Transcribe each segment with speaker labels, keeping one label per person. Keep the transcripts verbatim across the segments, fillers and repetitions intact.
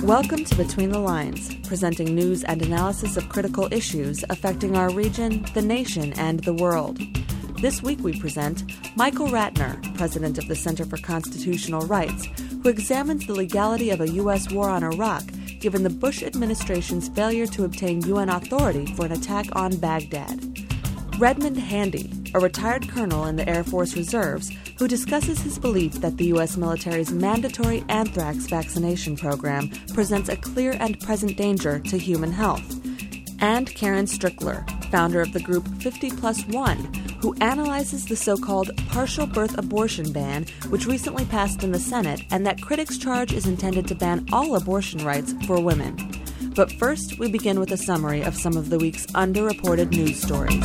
Speaker 1: Welcome to Between the Lines, presenting news and analysis of critical issues affecting our region, the nation, and the world. This week we present Michael Ratner, president of the Center for Constitutional Rights, who examines the legality of a U S war on Iraq given the Bush administration's failure to obtain U N authority for an attack on Baghdad. Redmond Handy, a retired colonel in the Air Force Reserves, who discusses his belief that the U S military's mandatory anthrax vaccination program presents a clear and present danger to human health. And Karen Strickler, founder of the group fifty plus one, who analyzes the so-called partial birth abortion ban, which recently passed in the Senate, and that critics charge is intended to ban all abortion rights for women. But first, we begin with a summary of some of the week's underreported news stories.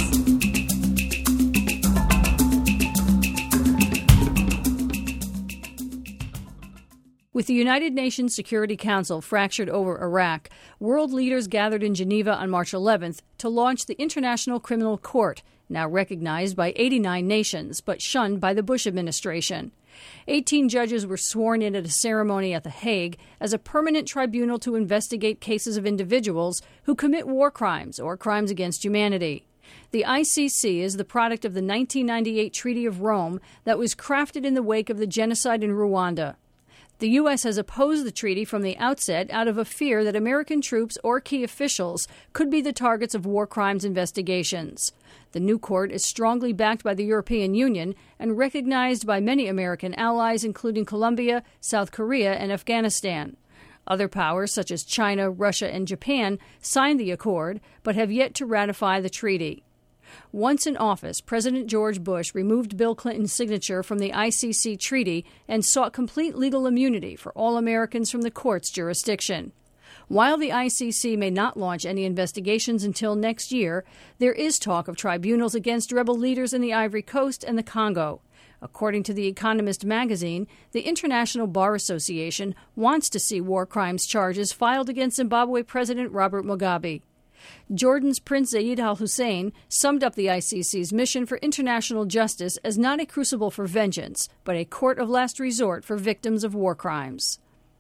Speaker 2: With the United Nations Security Council fractured over Iraq, world leaders gathered in Geneva on March eleventh to launch the International Criminal Court, now recognized by eighty-nine nations, but shunned by the Bush administration. Eighteen judges were sworn in at a ceremony at The Hague as a permanent tribunal to investigate cases of individuals who commit war crimes or crimes against humanity. The I C C is the product of the nineteen ninety-eight Treaty of Rome that was crafted in the wake of the genocide in Rwanda. The U S has opposed the treaty from the outset out of a fear that American troops or key officials could be the targets of war crimes investigations. The new court is strongly backed by the European Union and recognized by many American allies, including Colombia, South Korea, and Afghanistan. Other powers, such as China, Russia, and Japan, signed the accord, but have yet to ratify the treaty. Once in office, President George Bush removed Bill Clinton's signature from the I C C treaty and sought complete legal immunity for all Americans from the court's jurisdiction. While the I C C may not launch any investigations until next year, there is talk of tribunals against rebel leaders in the Ivory Coast and the Congo. According to The Economist magazine, the International Bar Association wants to see war crimes charges filed against Zimbabwe President Robert Mugabe. Jordan's Prince Zayed Al Hussein summed up the I C C's mission for international justice as not a crucible for vengeance, but a court of last resort for victims of war crimes.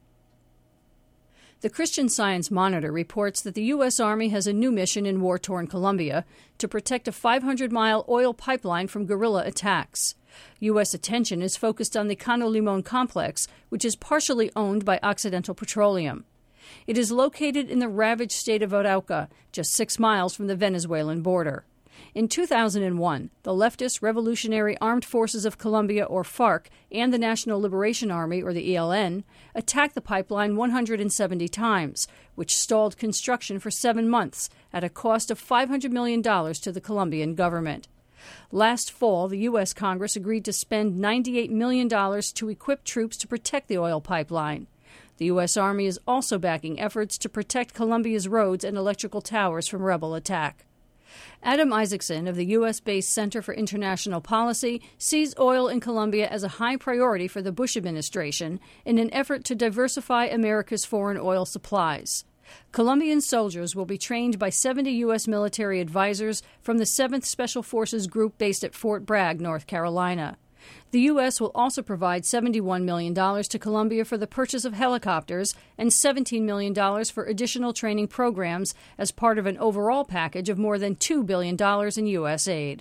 Speaker 2: The Christian Science Monitor reports that the U S. Army has a new mission in war-torn Colombia to protect a five hundred mile oil pipeline from guerrilla attacks. U S attention is focused on the Cano Limon complex, which is partially owned by Occidental Petroleum. It is located in the ravaged state of Arauca, just six miles from the Venezuelan border. In two thousand one, the leftist Revolutionary Armed Forces of Colombia, or FARC, and the National Liberation Army, or the E L N, attacked the pipeline one hundred seventy times, which stalled construction for seven months at a cost of five hundred million dollars to the Colombian government. Last fall, the U S. Congress agreed to spend ninety-eight million dollars to equip troops to protect the oil pipeline. The U S. Army is also backing efforts to protect Colombia's roads and electrical towers from rebel attack. Adam Isaacson of the U S-based Center for International Policy sees oil in Colombia as a high priority for the Bush administration in an effort to diversify America's foreign oil supplies. Colombian soldiers will be trained by seventy U S military advisors from the seventh Special Forces Group based at Fort Bragg, North Carolina. The U S will also provide seventy-one million dollars to Colombia for the purchase of helicopters and seventeen million dollars for additional training programs as part of an overall package of more than two billion dollars in U S aid.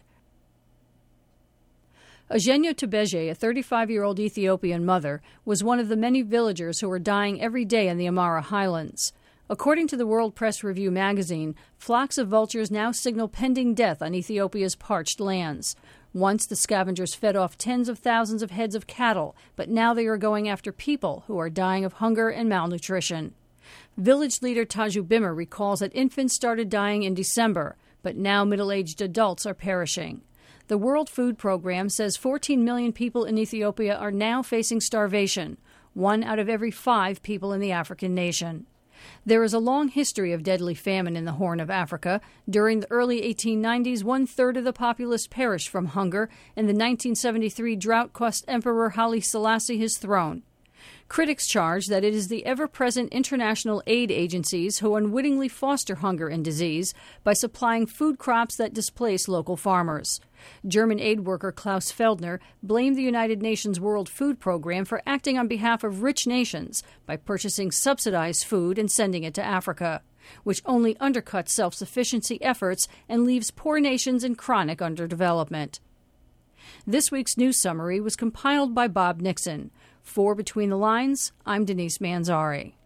Speaker 2: Eugenia Tubeje, a thirty-five-year-old Ethiopian mother, was one of the many villagers who are dying every day in the Amara Highlands. According to the World Press Review magazine, flocks of vultures now signal pending death on Ethiopia's parched lands. Once the scavengers fed off tens of thousands of heads of cattle, but now they are going after people who are dying of hunger and malnutrition. Village leader Taju Bimmer recalls that infants started dying in December, but now middle-aged adults are perishing. The World Food Program says fourteen million people in Ethiopia are now facing starvation, one out of every five people in the African nation. There is a long history of deadly famine in the Horn of Africa. During the early eighteen nineties, one-third of the populace perished from hunger, and the nineteen seventy-three drought cost Emperor Haile Selassie his throne. Critics charge that it is the ever-present international aid agencies who unwittingly foster hunger and disease by supplying food crops that displace local farmers. German aid worker Klaus Feldner blamed the United Nations World Food Program for acting on behalf of rich nations by purchasing subsidized food and sending it to Africa, which only undercuts self-sufficiency efforts and leaves poor nations in chronic underdevelopment. This week's news summary was compiled by Bob Nixon. For Between the Lines, I'm Denise Manzari.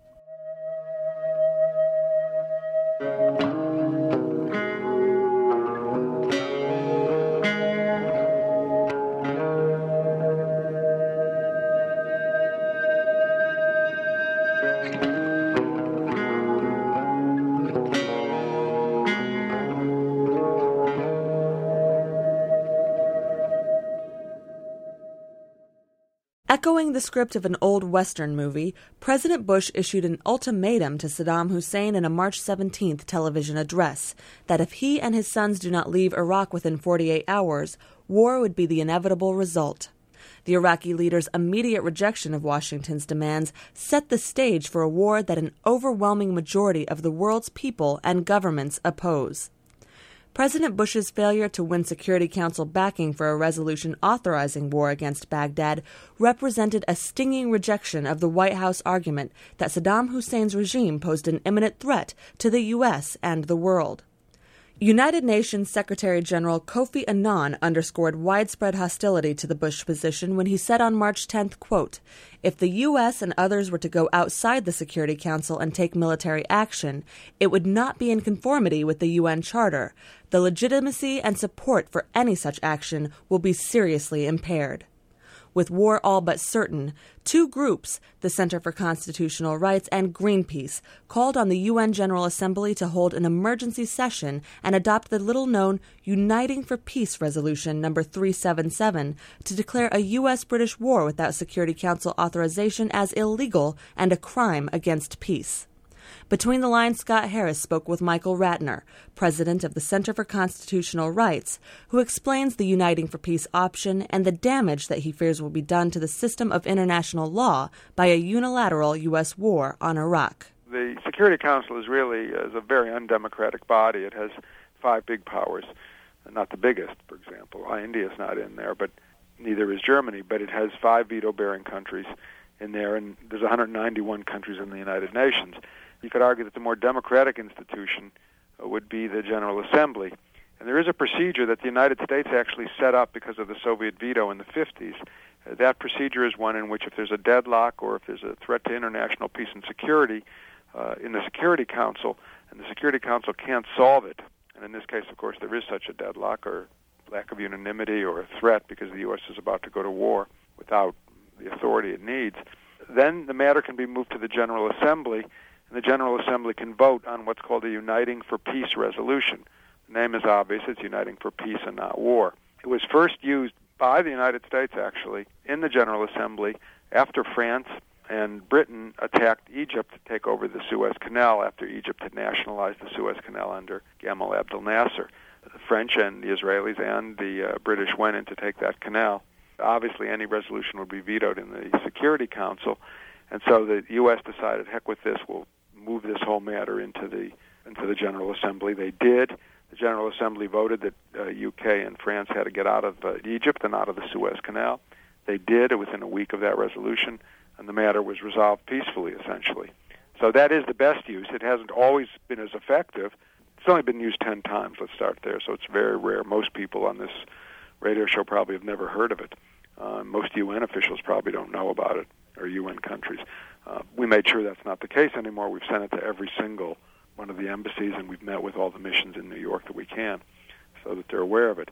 Speaker 1: Echoing the script of an old Western movie, President Bush issued an ultimatum to Saddam Hussein in a March seventeenth television address that if he and his sons do not leave Iraq within forty-eight hours, war would be the inevitable result. The Iraqi leader's immediate rejection of Washington's demands set the stage for a war that an overwhelming majority of the world's people and governments oppose. President Bush's failure to win Security Council backing for a resolution authorizing war against Baghdad represented a stinging rejection of the White House argument that Saddam Hussein's regime posed an imminent threat to the U S and the world. United Nations Secretary General Kofi Annan underscored widespread hostility to the Bush position when he said on March tenth, quote, "If the U S and others were to go outside the Security Council and take military action, it would not be in conformity with the U N Charter. The legitimacy and support for any such action will be seriously impaired." With war all but certain, two groups, the Center for Constitutional Rights and Greenpeace, called on the U N General Assembly to hold an emergency session and adopt the little-known Uniting for Peace Resolution number three seventy-seven to declare a U S-British war without Security Council authorization as illegal and a crime against peace. Between the Lines, Scott Harris spoke with Michael Ratner, president of the Center for Constitutional Rights, who explains the Uniting for Peace option and the damage that he fears will be done to the system of international law by a unilateral U S war on Iraq.
Speaker 3: The Security Council is really is a very undemocratic body. It has five big powers, not the biggest, for example. India is not in there, but neither is Germany, but it has five veto-bearing countries in there, and there's one hundred ninety-one countries in the United Nations. You could argue that the more democratic institution uh, would be the General Assembly. And there is a procedure that the United States actually set up because of the Soviet veto in the fifties. Uh, that procedure is one in which if there's a deadlock or if there's a threat to international peace and security uh, in the Security Council, and the Security Council can't solve it, and in this case, of course, there is such a deadlock or lack of unanimity or a threat because the U S is about to go to war without the authority it needs, then the matter can be moved to the General Assembly, and the General Assembly can vote on what's called a Uniting for Peace resolution. The name is obvious. It's Uniting for Peace and not war. It was first used by the United States, actually, in the General Assembly after France and Britain attacked Egypt to take over the Suez Canal after Egypt had nationalized the Suez Canal under Gamal Abdel Nasser. The French and the Israelis and the uh, British went in to take that canal. Obviously, any resolution would be vetoed in the Security Council, and so the U S decided, heck with this, we'll move this whole matter into the into the General Assembly. They did. The General Assembly voted that uh, U K and France had to get out of uh, Egypt and out of the Suez Canal. They did within a week of that resolution, and the matter was resolved peacefully, essentially. So that is the best use. It hasn't always been as effective. It's only been used ten times. Let's start there. So it's very rare. Most people on this radio show probably have never heard of it. Uh, most U N officials probably don't know about it, or U N countries. Uh, we made sure that's not the case anymore. We've sent it to every single one of the embassies, and we've met with all the missions in New York that we can so that they're aware of it.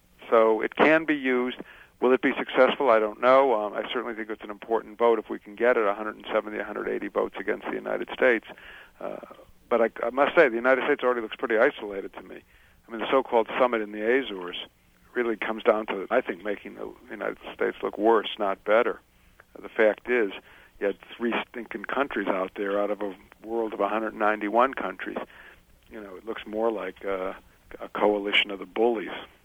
Speaker 3: So it can be used. Will it be successful? I don't know. Um, I certainly think it's an important vote if we can get it, one hundred seventy, one hundred eighty votes against the United States. Uh, but I, I must say, the United States already looks pretty isolated to me. I mean, the so-called summit in the Azores really comes down to, I think, making the United States look worse, not better. Uh, the fact is, you had three stinking countries out there out of a world of one hundred ninety-one countries. You know, it looks more like uh, a coalition of the bullies.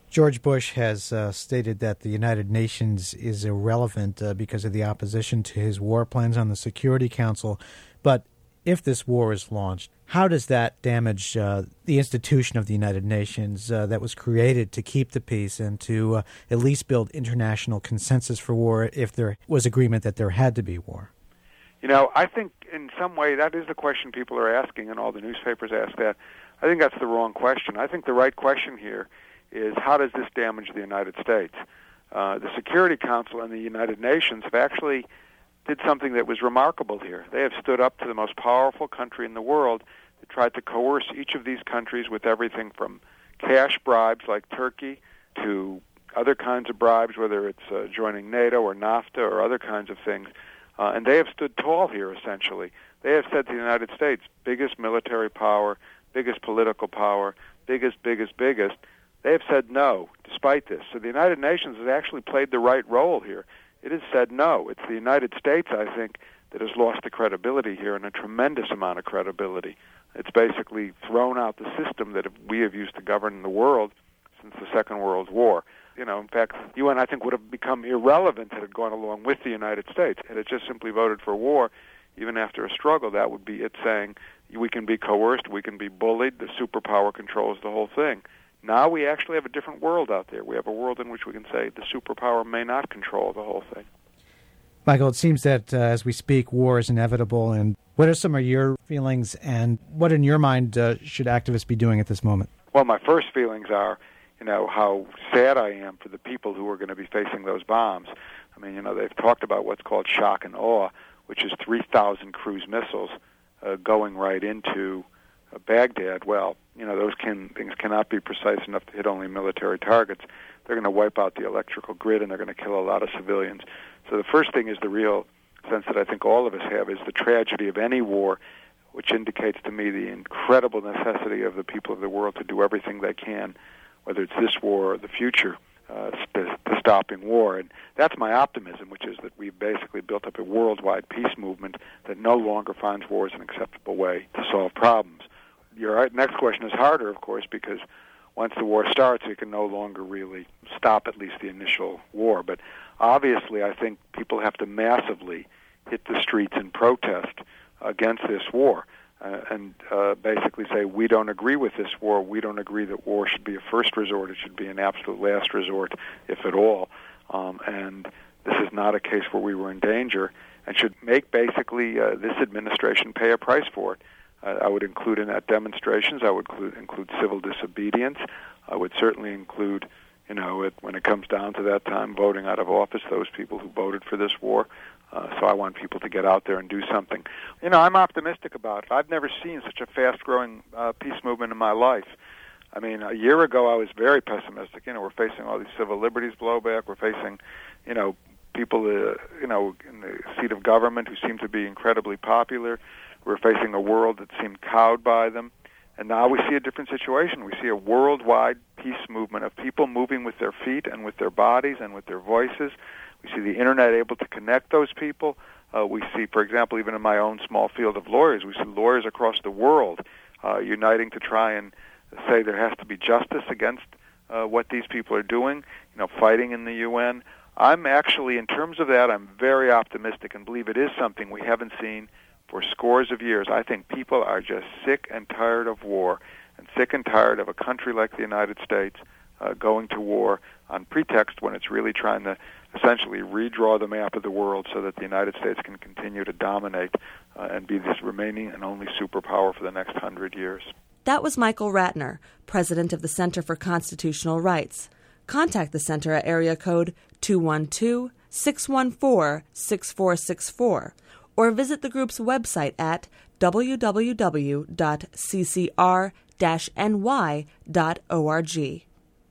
Speaker 4: George Bush has uh, stated that the United Nations is irrelevant uh, because of the opposition to his war plans on the Security Council. But if this war is launched, how does that damage uh, the institution of the United Nations uh, that was created to keep the peace and to uh, at least build international consensus for war if there was agreement that there had to be war?
Speaker 3: You know, I think in some way that is the question people are asking, and all the newspapers ask that. I think that's the wrong question. I think the right question here is, how does this damage the United States? Uh, the Security Council and the United Nations have actually did something that was remarkable here. They have stood up to the most powerful country in the world. They tried to coerce each of these countries with everything from cash bribes like Turkey to other kinds of bribes, whether it's uh, joining NATO or NAFTA or other kinds of things. Uh, and they have stood tall here, essentially. They have said to the United States, biggest military power, biggest political power, biggest, biggest, biggest. They have said no, despite this. So the United Nations has actually played the right role here. It has said no. It's the United States, I think, that has lost the credibility here, and a tremendous amount of credibility. It's basically thrown out the system that we have used to govern the world since the Second World War. You know, in fact, the U N, I think, would have become irrelevant had it gone along with the United States. Had it just simply voted for war, even after a struggle, that would be it saying, we can be coerced, we can be bullied, the superpower controls the whole thing. Now we actually have a different world out there. We have a world in which we can say the superpower may not control the whole thing.
Speaker 4: Michael, it seems that uh, as we speak, war is inevitable. And what are some of your feelings, and what in your mind uh, should activists be doing at this moment?
Speaker 3: Well, my first feelings are, you know, how sad I am for the people who are going to be facing those bombs. I mean, you know, they've talked about what's called shock and awe, which is three thousand cruise missiles uh, going right into uh, Baghdad. Well, you know, those can, things cannot be precise enough to hit only military targets. They're going to wipe out the electrical grid, and they're going to kill a lot of civilians. So the first thing is the real sense that I think all of us have is the tragedy of any war, which indicates to me the incredible necessity of the people of the world to do everything they can, whether it's this war or the future, uh, to, to stopping war. And that's my optimism, which is that we've basically built up a worldwide peace movement that no longer finds war as an acceptable way to solve problems. Your next question is harder, of course, because once the war starts, it can no longer really stop at least the initial war. But obviously, I think people have to massively hit the streets in protest against this war uh, and uh, basically say, we don't agree with this war. We don't agree that war should be a first resort. It should be an absolute last resort, if at all. Um, and this is not a case where we were in danger, and should make basically uh, this administration pay a price for it. Uh, I would include in that demonstrations. I would include, include civil disobedience. I would certainly include, you know, it, when it comes down to that time, voting out of office, those people who voted for this war. Uh, so I want people to get out there and do something. You know, I'm optimistic about it. I've never seen such a fast-growing uh, peace movement in my life. I mean, a year ago I was very pessimistic. You know, we're facing all these civil liberties blowback. We're facing, you know, people, uh, you know, in the seat of government who seem to be incredibly popular. We're facing a world that seemed cowed by them. And now we see a different situation. We see a worldwide peace movement of people moving with their feet and with their bodies and with their voices. We see the Internet able to connect those people. Uh, we see, for example, even in my own small field of lawyers, we see lawyers across the world uh, uniting to try and say there has to be justice against uh, what these people are doing, you know, fighting in the U N. I'm actually, in terms of that, I'm very optimistic and believe it is something we haven't seen for scores of years. I think people are just sick and tired of war, and sick and tired of a country like the United States uh, going to war on pretext when it's really trying to essentially redraw the map of the world so that the United States can continue to dominate uh, and be this remaining and only superpower for the next hundred years.
Speaker 1: That was Michael Ratner, president of the Center for Constitutional Rights. Contact the center at area code two one two, six one four, six four six four or visit the group's website at w w w dot c c r dash n y dot org.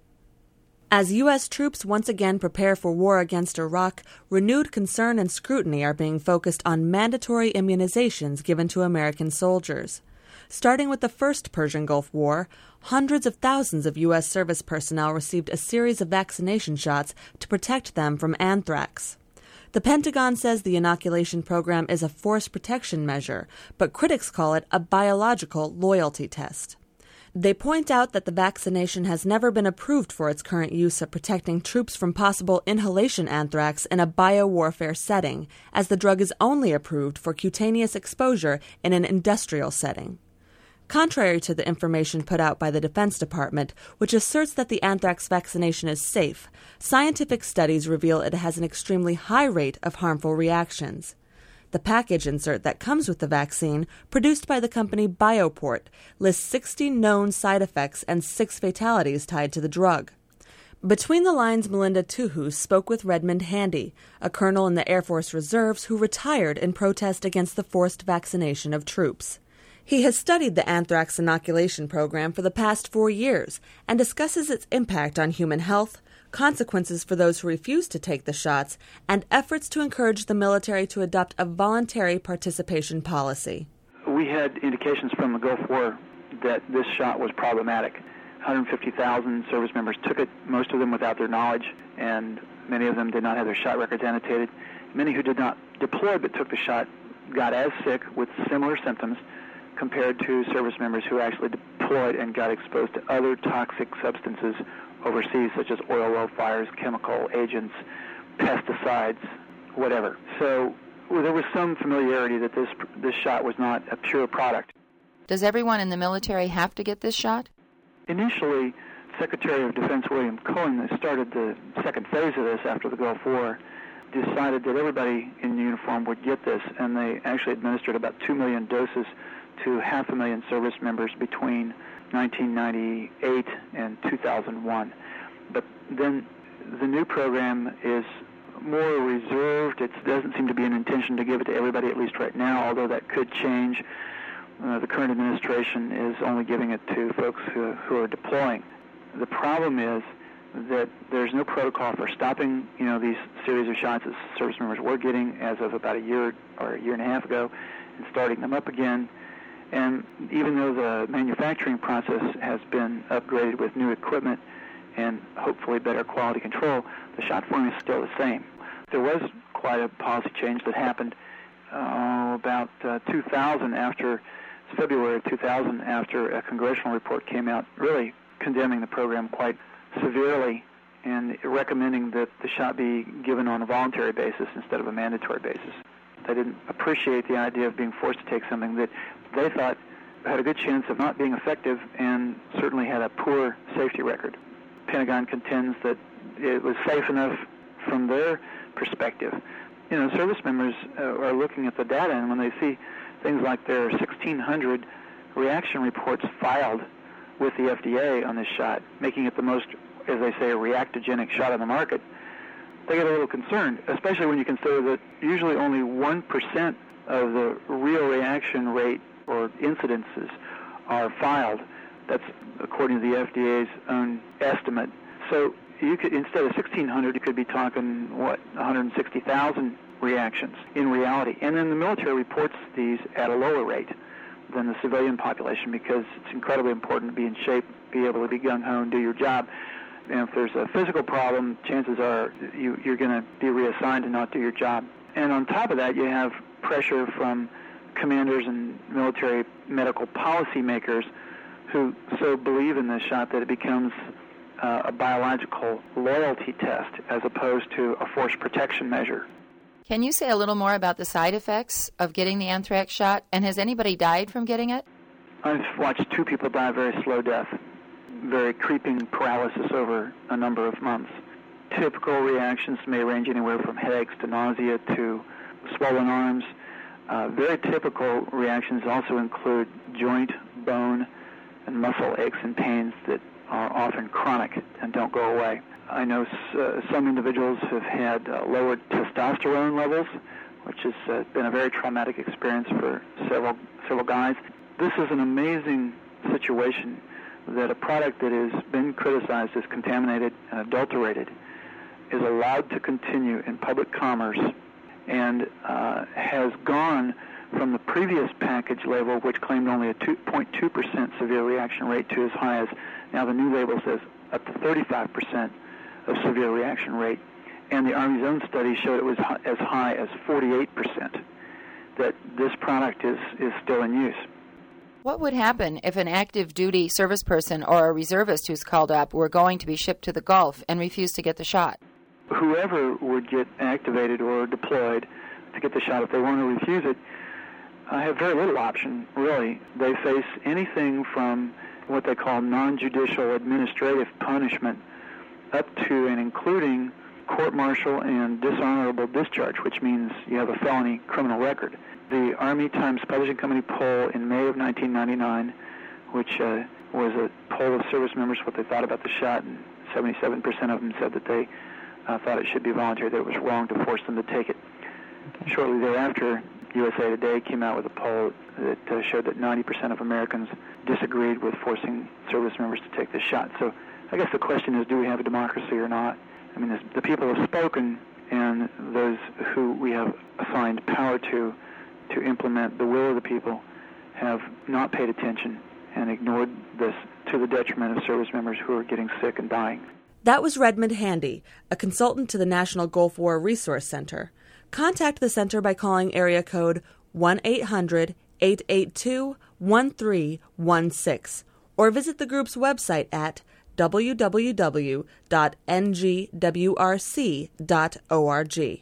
Speaker 1: As U S troops once again prepare for war against Iraq, renewed concern and scrutiny are being focused on mandatory immunizations given to American soldiers. Starting with the first Persian Gulf War, hundreds of thousands of U S service personnel received a series of vaccination shots to protect them from anthrax. The Pentagon says the inoculation program is a force protection measure, but critics call it a biological loyalty test. They point out that the vaccination has never been approved for its current use of protecting troops from possible inhalation anthrax in a biowarfare setting, as the drug is only approved for cutaneous exposure in an industrial setting. Contrary to the information put out by the Defense Department, which asserts that the anthrax vaccination is safe, scientific studies reveal it has an extremely high rate of harmful reactions. The package insert that comes with the vaccine, produced by the company Bioport, lists sixty known side effects and six fatalities tied to the drug. Between the lines, Melinda Tuhus spoke with Redmond Handy, a colonel in the Air Force Reserves who retired in protest against the forced vaccination of troops. He has studied the anthrax inoculation program for the past four years and discusses its impact on human health, consequences for those who refuse to take the shots, and efforts to encourage the military to adopt a voluntary participation policy.
Speaker 5: We had indications from the Gulf War that this shot was problematic. one hundred fifty thousand service members took it, most of them without their knowledge, and many of them did not have their shot records annotated. Many who did not deploy but took the shot got as sick with similar symptoms compared to service members who actually deployed and got exposed to other toxic substances overseas, such as oil well fires, chemical agents, pesticides, whatever. So well, there was some familiarity that this this shot was not a pure product.
Speaker 6: Does everyone in the military have to get this shot?
Speaker 5: Initially, Secretary of Defense William Cohen, that started the second phase of this after the Gulf War, decided that everybody in uniform would get this, and they actually administered about two million doses to half a million service members between nineteen ninety-eight and two thousand one. But then the new program is more reserved. It doesn't seem to be an intention to give it to everybody, at least right now, although that could change. Uh, the current administration is only giving it to folks who, who are deploying. The problem is that there's no protocol for stopping, you know, these series of shots that service members were getting as of about a year or a year and a half ago, and starting them up again. And even though the manufacturing process has been upgraded with new equipment and hopefully better quality control, the shot form is still the same. There was quite a policy change that happened uh, about uh, two thousand, after February of two thousand, after a congressional report came out really condemning the program quite severely and recommending that the shot be given on a voluntary basis instead of a mandatory basis. They didn't appreciate the idea of being forced to take something that they thought had a good chance of not being effective and certainly had a poor safety record. Pentagon contends that it was safe enough from their perspective. You know, service members uh, are looking at the data, and when they see things like there are sixteen hundred reaction reports filed with the F D A on this shot, making it the most, as they say, a reactogenic shot on the market, they get a little concerned, especially when you consider that usually only one percent of the real reaction rate or incidences are filed. That's according to the F D A's own estimate. So you could, instead of sixteen hundred, you could be talking, what, one hundred sixty thousand reactions in reality. And then the military reports these at a lower rate than the civilian population because it's incredibly important to be in shape, be able to be gung-ho and do your job. And if there's a physical problem, chances are you, you're going to be reassigned and not do your job. And on top of that, you have pressure from commanders and military medical policymakers who so believe in this shot that it becomes uh, a biological loyalty test as opposed to a force protection measure.
Speaker 6: Can you say a little more about the side effects of getting the anthrax shot, and has anybody died from getting it?
Speaker 5: I've watched two people die a very slow death, very creeping paralysis over a number of months. Typical reactions may range anywhere from headaches to nausea to swollen arms. Uh, very typical reactions also include joint, bone, and muscle aches and pains that are often chronic and don't go away. I know uh, some individuals have had uh, lowered testosterone levels, which has uh, been a very traumatic experience for several several guys. This is an amazing situation that a product that has been criticized as contaminated and adulterated is allowed to continue in public commerce and uh, has gone from the previous package label, which claimed only a two point two percent severe reaction rate, to as high as now the new label says up to thirty-five percent of severe reaction rate. And the Army's own study showed it was as high as forty-eight percent, that this product is, is still in use.
Speaker 6: What would happen if an active duty service person or a reservist who's called up were going to be shipped to the Gulf and refused to get the shot?
Speaker 5: Whoever would get activated or deployed to get the shot, if they want to refuse it, I have very little option, really. They face anything from what they call non-judicial administrative punishment up to and including court-martial and dishonorable discharge, which means you have a felony criminal record. The Army Times Publishing Company poll in May of nineteen ninety-nine, which uh, was a poll of service members, what they thought about the shot, and seventy-seven percent of them said that they uh, thought it should be voluntary, that it was wrong to force them to take it. Okay. Shortly thereafter, U S A Today came out with a poll that uh, showed that ninety percent of Americans disagreed with forcing service members to take this shot. So I guess the question is, do we have a democracy or not? I mean, the people have spoken, and those who we have assigned power to to implement the will of the people have not paid attention and ignored this to the detriment of service members who are getting sick and dying.
Speaker 1: That was Redmond Handy, a consultant to the National Gulf War Resource Center. Contact the center by calling area code one eight hundred eight eight two one three one six or visit the group's website at w w w dot n g w r c dot org.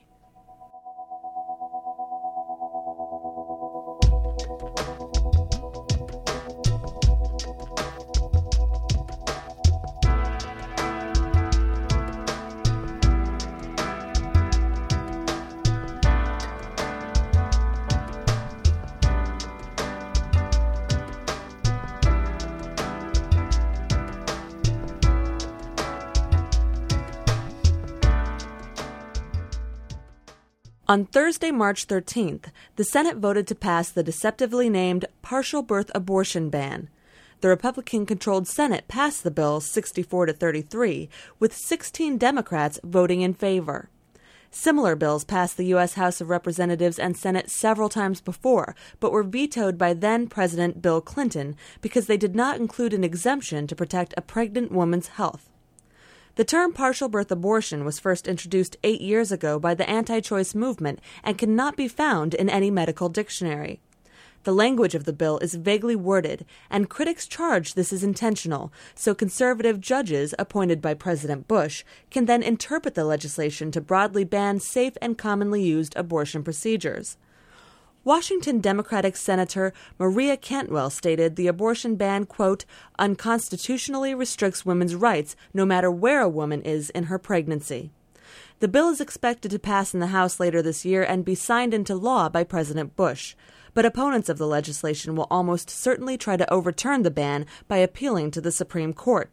Speaker 1: On Thursday, March thirteenth, the Senate voted to pass the deceptively named partial birth abortion ban. The Republican-controlled Senate passed the bill sixty-four to thirty-three, with sixteen Democrats voting in favor. Similar bills passed the U S House of Representatives and Senate several times before, but were vetoed by then-President Bill Clinton because they did not include an exemption to protect a pregnant woman's health. The term partial birth abortion was first introduced eight years ago by the anti-choice movement and cannot be found in any medical dictionary. The language of the bill is vaguely worded, and critics charge this is intentional, so conservative judges appointed by President Bush can then interpret the legislation to broadly ban safe and commonly used abortion procedures. Washington Democratic Senator Maria Cantwell stated the abortion ban, quote, unconstitutionally restricts women's rights no matter where a woman is in her pregnancy. The bill is expected to pass in the House later this year and be signed into law by President Bush, but opponents of the legislation will almost certainly try to overturn the ban by appealing to the Supreme Court.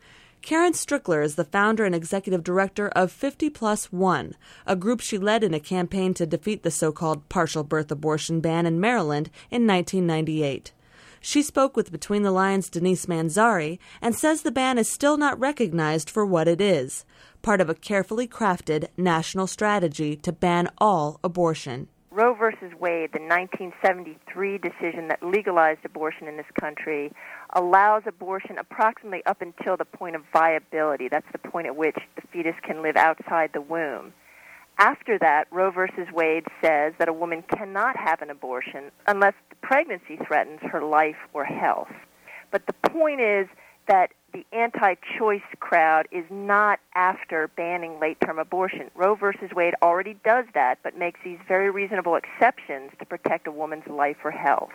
Speaker 1: Karen Strickler is the founder and executive director of fifty plus one, a group she led in a campaign to defeat the so-called partial birth abortion ban in Maryland in nineteen ninety-eight. She spoke with Between the Lines' Denise Manzari and says the ban is still not recognized for what it is, part of a carefully crafted national strategy to ban all abortion.
Speaker 7: Roe versus Wade, the nineteen seventy-three decision that legalized abortion in this country, allows abortion approximately up until the point of viability. That's the point at which the fetus can live outside the womb. After that, Roe versus Wade says that a woman cannot have an abortion unless the pregnancy threatens her life or health. But the point is that the anti-choice crowd is not after banning late-term abortion. Roe versus Wade already does that, but makes these very reasonable exceptions to protect a woman's life or health.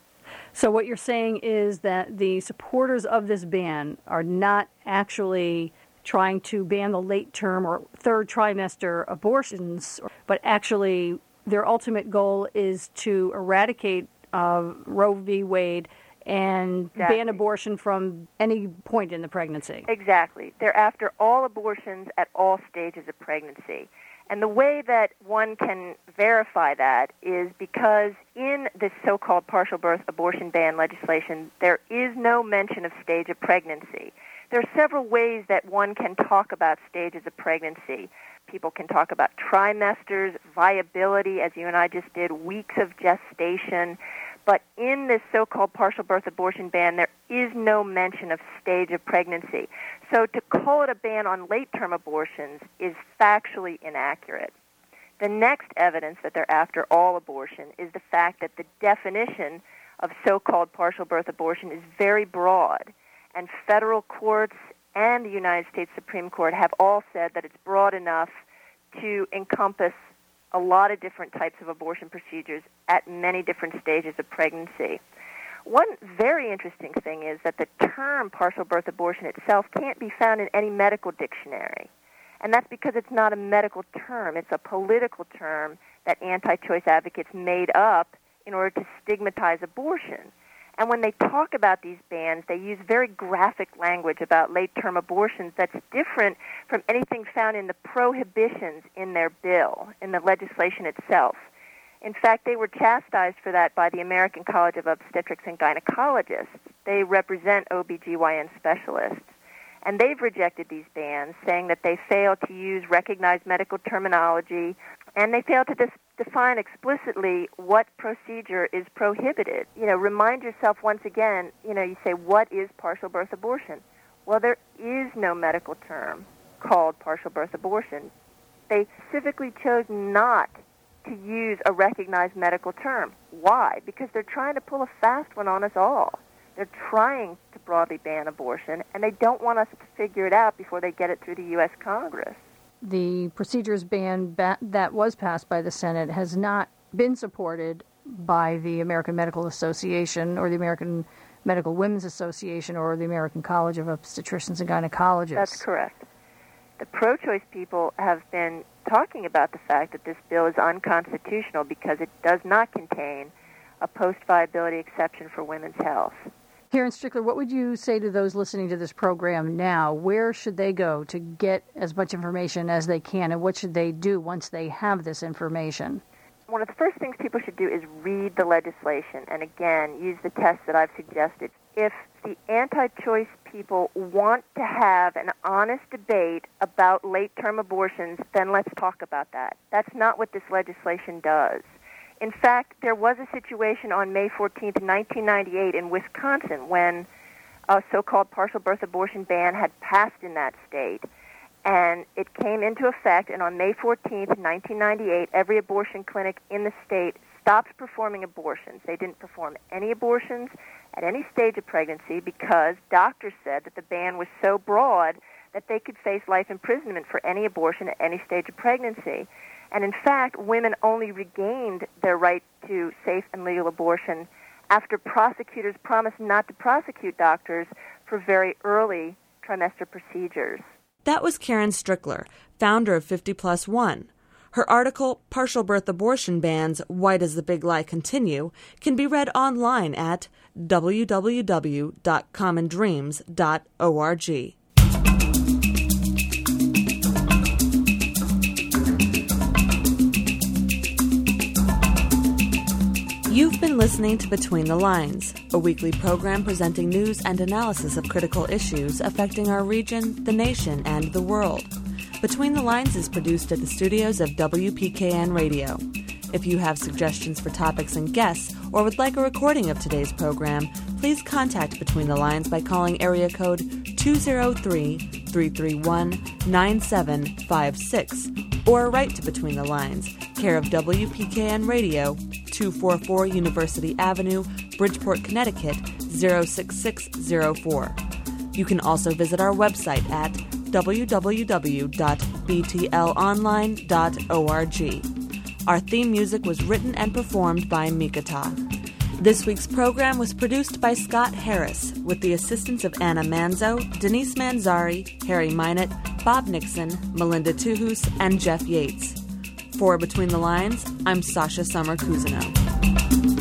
Speaker 2: So what you're saying is that the supporters of this ban are not actually trying to ban the late-term or third trimester abortions, but actually their ultimate goal is to eradicate uh, Roe v. Wade and exactly. ban abortion from any point in the pregnancy.
Speaker 7: Exactly. They're after all abortions at all stages of pregnancy. And the way that one can verify that is because in this so-called partial birth abortion ban legislation, there is no mention of stage of pregnancy. There are several ways that one can talk about stages of pregnancy. People can talk about trimesters, viability, as you and I just did, weeks of gestation. But in this so-called partial birth abortion ban, there is no mention of stage of pregnancy. So to call it a ban on late-term abortions is factually inaccurate. The next evidence that they're after all abortion is the fact that the definition of so-called partial birth abortion is very broad, and federal courts and the United States Supreme Court have all said that it's broad enough to encompass a lot of different types of abortion procedures at many different stages of pregnancy. One very interesting thing is that the term partial birth abortion itself can't be found in any medical dictionary. And that's because it's not a medical term. It's a political term that anti-choice advocates made up in order to stigmatize abortion. And when they talk about these bans, they use very graphic language about late-term abortions that's different from anything found in the prohibitions in their bill, in the legislation itself. In fact, they were chastised for that by the American College of Obstetrics and Gynecologists. They represent O B G Y N specialists. And they've rejected these bans, saying that they fail to use recognized medical terminology, and they fail to dis- define explicitly what procedure is prohibited. You know, remind yourself once again, you know, you say, what is partial birth abortion? Well, there is no medical term called partial birth abortion. They specifically chose not to use a recognized medical term. Why? Because they're trying to pull a fast one on us all. They're trying to broadly ban abortion, and they don't want us to figure it out before they get it through the U S Congress.
Speaker 2: The procedures ban ba- that was passed by the Senate has not been supported by the American Medical Association or the American Medical Women's Association or the American College of Obstetricians and Gynecologists.
Speaker 7: That's correct. The pro-choice people have been talking about the fact that this bill is unconstitutional because it does not contain a post-viability exception for women's health.
Speaker 2: Karen Strickler, what would you say to those listening to this program now? Where should they go to get as much information as they can, and what should they do once they have this information?
Speaker 7: One of the first things people should do is read the legislation, and again, use the tests that I've suggested. If the anti-choice people want to have an honest debate about late-term abortions, then let's talk about that. That's not what this legislation does. In fact, there was a situation on May fourteenth, nineteen ninety-eight in Wisconsin when a so-called partial birth abortion ban had passed in that state. And it came into effect, and on May fourteenth, nineteen ninety-eight, every abortion clinic in the state stopped performing abortions. They didn't perform any abortions at any stage of pregnancy because doctors said that the ban was so broad that they could face life imprisonment for any abortion at any stage of pregnancy. And in fact, women only regained their right to safe and legal abortion after prosecutors promised not to prosecute doctors for very early trimester procedures.
Speaker 1: That was Karen Strickler, founder of fifty plus one. Her article, Partial Birth Abortion Bans, Why Does the Big Lie Continue?, can be read online at w w w dot common dreams dot org. You've been listening to Between the Lines, a weekly program presenting news and analysis of critical issues affecting our region, the nation, and the world. Between the Lines is produced at the studios of W P K N Radio. If you have suggestions for topics and guests, or would like a recording of today's program, please contact Between the Lines by calling area code two oh three, three three one, nine seven five six, or write to Between the Lines, care of W P K N Radio, two forty-four University Avenue, Bridgeport, Connecticut, zero six six zero four. You can also visit our website at w w w dot b t l online dot org. Our theme music was written and performed by Mikata. This week's program was produced by Scott Harris, with the assistance of Anna Manzo, Denise Manzari, Harry Minot, Bob Nixon, Melinda Tuhus, and Jeff Yates. For Between the Lines, I'm Sasha Summer Cousineau.